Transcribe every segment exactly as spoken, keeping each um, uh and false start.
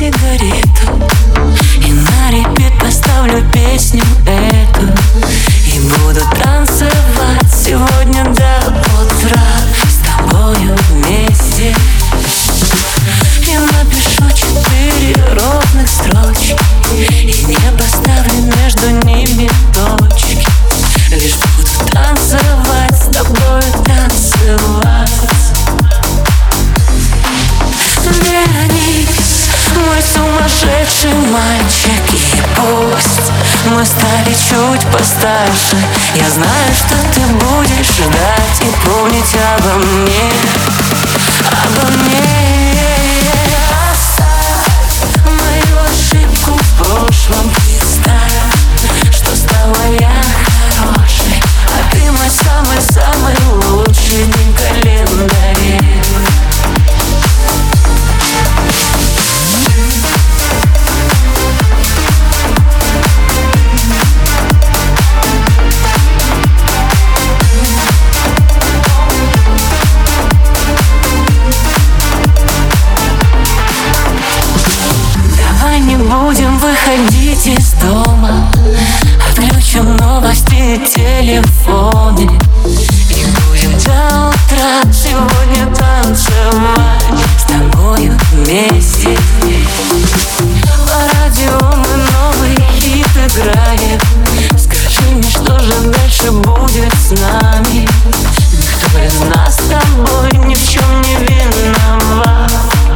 сигарету и на репит поставлю песню эту, и буду танцевать сегодня до утра с тобою вместе. И напишу четыре ровных строчки и не поставлю между ними точки. Лишь буду танцевать с тобою, танцевать. Вернись, мой сумасшедший мальчик, и пусть мы стали чуть постарше, я знаю, что ты будешь ждать и помнить обо мне, обо мне. Оставь мою ошибку в прошлом, представь, что стала я хорошей, а ты мой самый-самый лучший день в календаре. Будем выходить из дома, отключим новости и телефоны, и будем до утра сегодня танцевать с тобою вместе. По радио мы новый хит играем. Скажи мне, что же дальше будет с нами? Кто из нас с тобой ни в чем не виноват?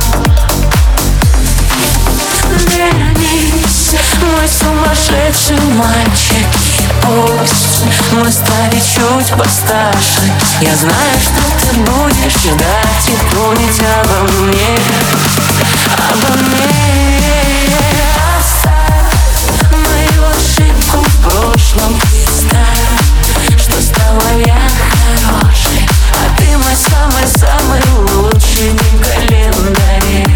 Вернись, мой сумасшедший мальчик, и пусть мы стали чуть постарше, я знаю, что ты будешь ждать и помнить обо мне, обо мне. Оставь мою ошибку в прошлом, представь, что стала я хорошей, а ты мой самый-самый лучший день в календаре.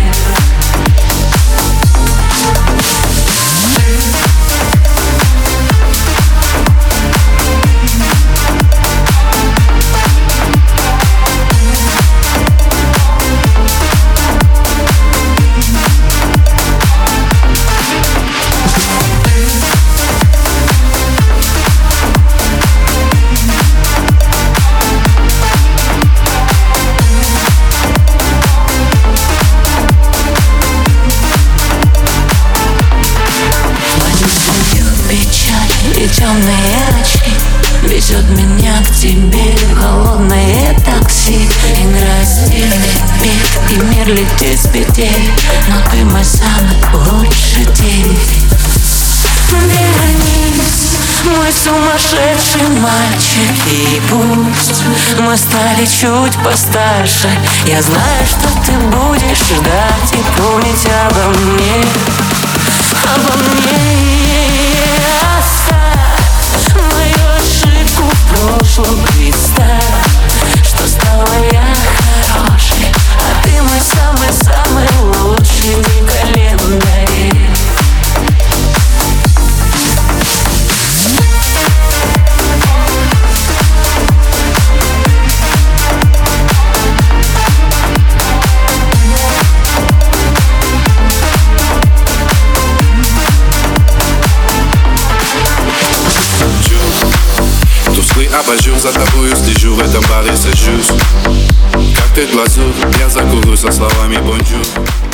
И темные очки везет меня к тебе, холодное такси. Играет стильный бит, и мир летит с петель, но ты мой самый лучший день. Вернись, мой сумасшедший мальчик, и пусть мы стали чуть постарше, я знаю, что ты будешь ждать и помнить обо мне, обо мне. Прошлом представь, что стала я хорошей, а ты мой самый-самый лучший день в календаре. Абажур, за тобою слежу, в этом баре сажусь. Как ты глазурь, я закурю со словами бонжур.